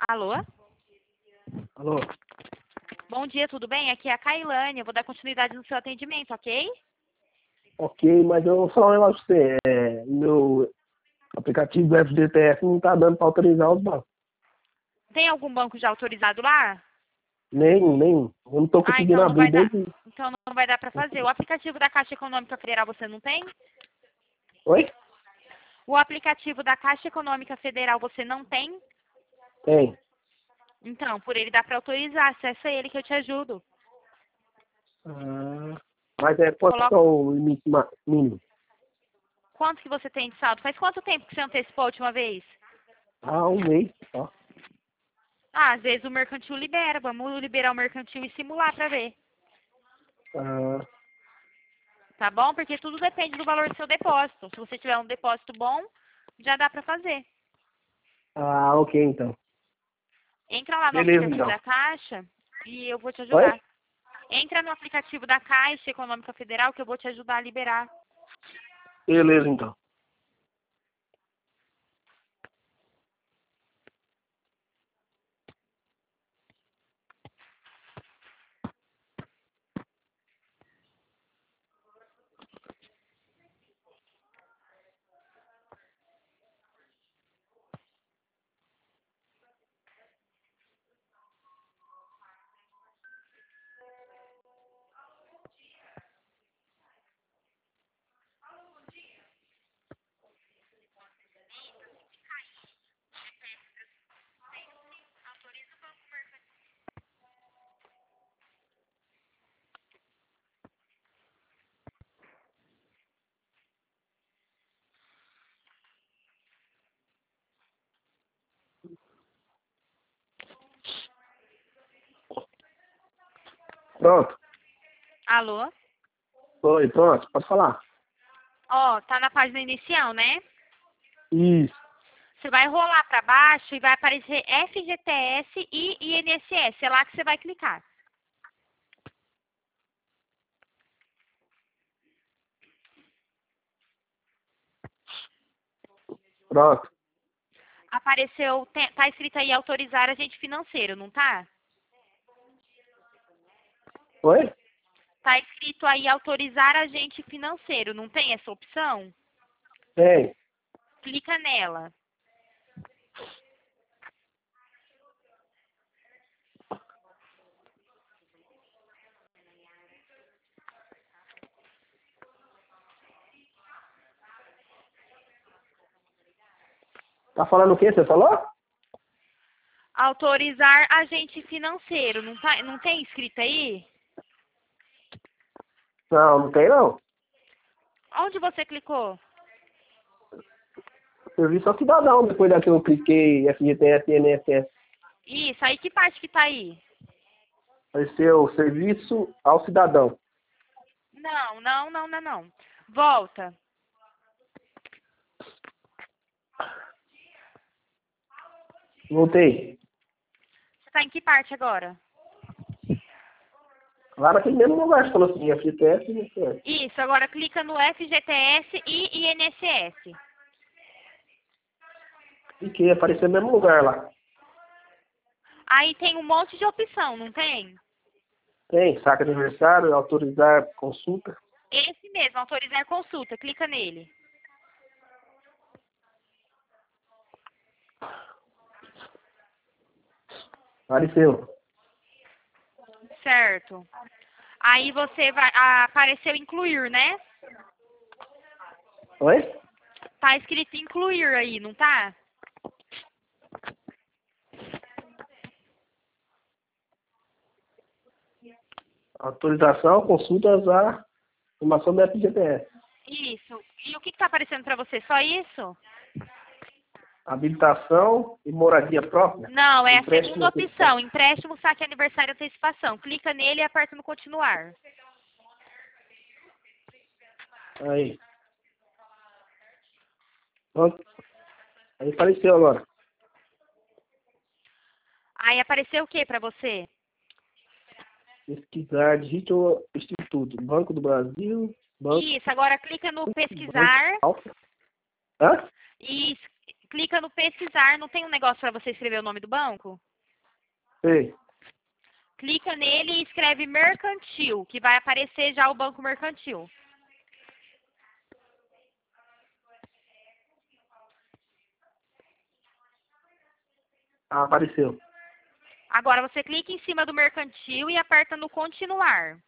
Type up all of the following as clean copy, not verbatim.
Alô? Alô? Bom dia, tudo bem? Aqui é a Kailane. Eu vou dar continuidade no seu atendimento, ok? Ok, mas eu vou falar um negócio pra você. Meu aplicativo do FGTS não tá dando pra autorizar os bancos. Tem algum banco já autorizado lá? Nenhum. Eu não tô Ah, conseguindo então não vai abrir dar. desde... Então não vai dar para fazer. O aplicativo da Caixa Econômica Federal você não tem? Oi? O aplicativo da Caixa Econômica Federal você não tem? Tem. Então, por ele dá para autorizar. Acessa ele que eu te ajudo. Mas quanto que é Coloca. o limite mínimo? Quanto que você tem de saldo? Faz quanto tempo que você antecipou a última vez? Ah, um mês só. Ah, às vezes o mercantil libera. Vamos liberar o mercantil e simular para ver. Ah, Tá bom? Porque tudo depende do valor do seu depósito. Se você tiver um depósito bom, já dá para fazer. ok, então. Entra lá no Beleza, aplicativo então. da Caixa e eu vou te Oi? ajudar. Entra no aplicativo da Caixa Econômica Federal que eu vou te ajudar a liberar. Beleza, então. Pronto. Alô? Oi, pronto. Pode falar. Ó, tá na página inicial, né? Isso. Você vai rolar para baixo e vai aparecer FGTS e INSS. É lá que você vai clicar. Pronto. Apareceu, tá escrito aí autorizar agente financeiro, não tá? Oi? Tá escrito aí autorizar agente financeiro, não tem essa opção? Tem. Clica nela. Tá falando o quê? Você falou? Autorizar agente financeiro, não tá, não tem escrito aí? Não tem não. Onde você clicou? Serviço ao cidadão, depois daqui eu cliquei FGTS e INSS. Isso, aí que parte que tá aí? Apareceu serviço ao cidadão. Não. Volta. Voltei. Você tá em que parte agora? Lá naquele mesmo lugar que falou assim, FGTS e INSS. Isso, agora clica no FGTS e INSS. Cliquei, apareceu no mesmo lugar lá. Aí tem um monte de opção, não tem? Tem, saca de aniversário, autorizar consulta. Esse mesmo, autorizar consulta, clica nele. Apareceu. Certo. Aí você vai, apareceu incluir, né? Oi? Tá escrito incluir aí, não tá? Autorização, consultas a informação do FGTS. Isso. E o que tá aparecendo pra você? Só isso? Habilitação e moradia própria. Não, é a Empréstimo segunda antecipado. opção. Empréstimo, saque aniversário e antecipação. Clica nele e aperta no continuar. Aí. Pronto. Aí apareceu agora. Aí apareceu o que pra você? Pesquisar, digite o Instituto. Banco do Brasil, Banco, Isso, agora clica no Banco pesquisar Alfa. Hã? e clica no pesquisar, não tem um negócio para você escrever o nome do banco? Sei. Clica nele e escreve mercantil, que vai aparecer já o banco mercantil. Ah, apareceu. Agora você clica em cima do mercantil e aperta no continuar.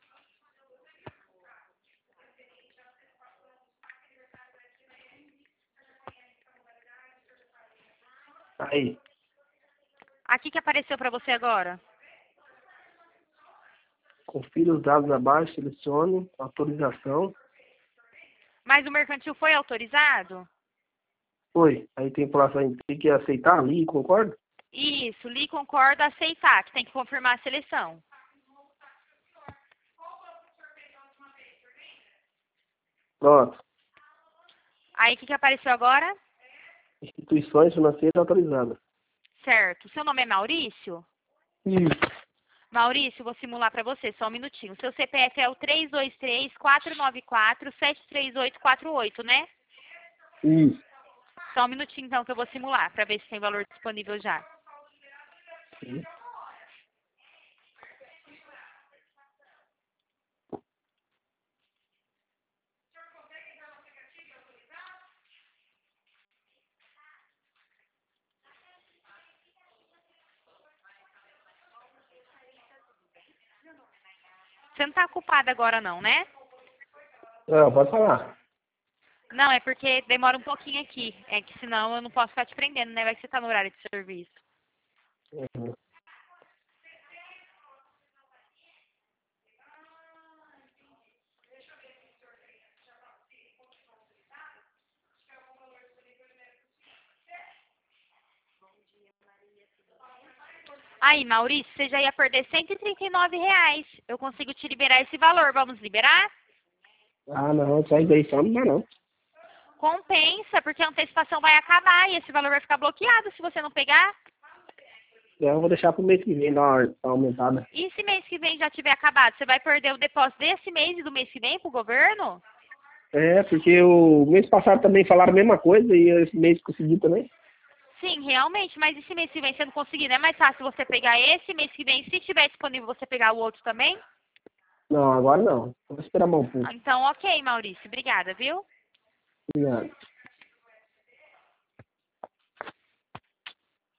Aí. Aqui que apareceu para você agora. Confira os dados abaixo, selecione, autorização. Mas o mercantil foi autorizado? Foi. Aí tem tem que aceitar ali, concorda? Isso, li, concorda, aceitar, que tem que confirmar a seleção. Pronto. Aí o que apareceu agora? Instituições financeiras autorizadas. Certo. Seu nome é Maurício? Isso. Maurício, vou simular para você, só um minutinho. Seu CPF é o 323-494-73848, né? Isso. Só um minutinho, então, que eu vou simular, para ver se tem valor disponível já. Sim. Você não está ocupado agora não, né? Não, pode falar. Não, é porque demora um pouquinho aqui. É que senão eu não posso ficar te prendendo, né? Vai que você tá no horário de serviço. Uhum. Aí, Maurício, você já ia perder R$ 139. Eu consigo te liberar esse valor. Vamos liberar? Ah, não, sai daí só não dá não. Compensa, porque a antecipação vai acabar e esse valor vai ficar bloqueado se você não pegar. Eu vou deixar pro mês que vem dar uma aumentada. E se mês que vem já tiver acabado, você vai perder o depósito desse mês e do mês que vem pro governo? É, porque o mês passado também falaram a mesma coisa e esse mês consegui também. Sim, realmente, mas e se mês que vem você não conseguir? Não é mais fácil você pegar esse mês que vem, se tiver disponível você pegar o outro também? Não, agora não. Vou esperar mais um pouco. Então, ok, Maurício. Obrigada, viu? Obrigado.